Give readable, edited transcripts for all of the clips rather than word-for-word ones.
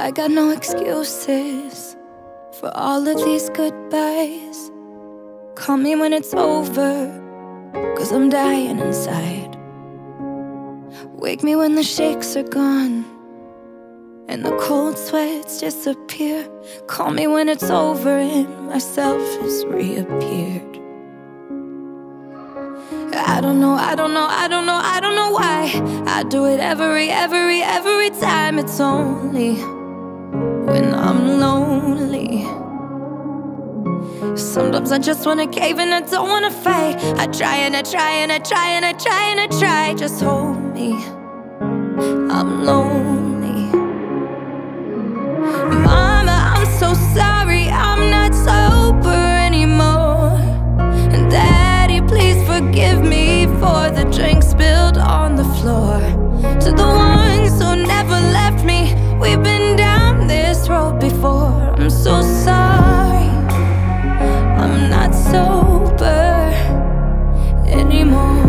I got no excuses for all of these goodbyes. Call me when it's over, 'cause I'm dying inside. Wake me when the shakes are gone and the cold sweats disappear. Call me when it's over and myself has reappeared. I don't know why I do it every time. It's only when I'm lonely. Sometimes I just wanna cave and I don't wanna fight. I try and I try and I try and I try and I try. Just hold me, I'm lonely. Mama, I'm so sorry, I'm not sober anymore. And Daddy, please forgive me for the drink spilled on the floor. To the ones who never left me, we've been down this road before. I'm so sorry, I'm not sober anymore.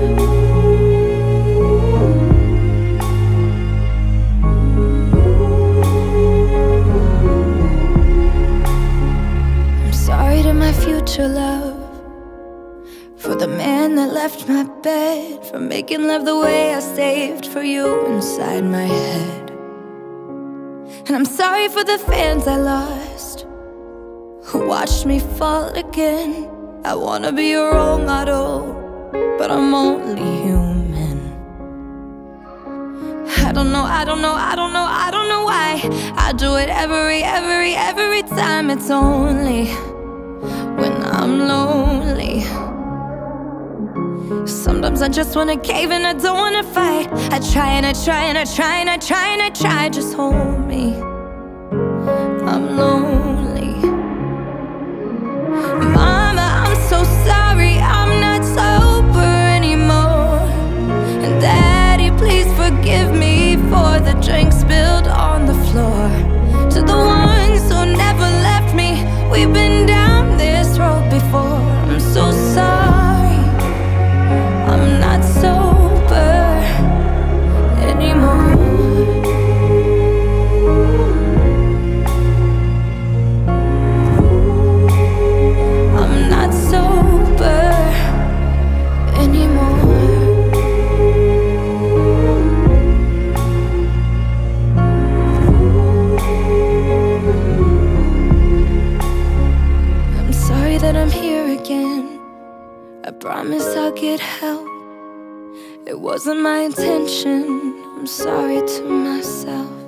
I'm sorry to my future love, for the man that left my bed, for making love the way I saved for you inside my head. And I'm sorry for the fans I lost, who watched me fall again. I wanna be your role model, but I'm only human. I don't know why I do it every time. It's only when I'm lonely. Sometimes I just wanna cave and I don't wanna fight. I try and I try and I try and I try and I try. Just hold me, I'm lonely. Mama, I'm so sorry, I'm not sober anymore. And Daddy, please forgive me for the drink spilled on the floor. To the ones who never left me, we've been down this road before. I'm so sorry, I'm not sober anymore. I'm not sober anymore. I'm sorry that I'm here again. I promise I'll get help. It wasn't my intention. I'm sorry to myself.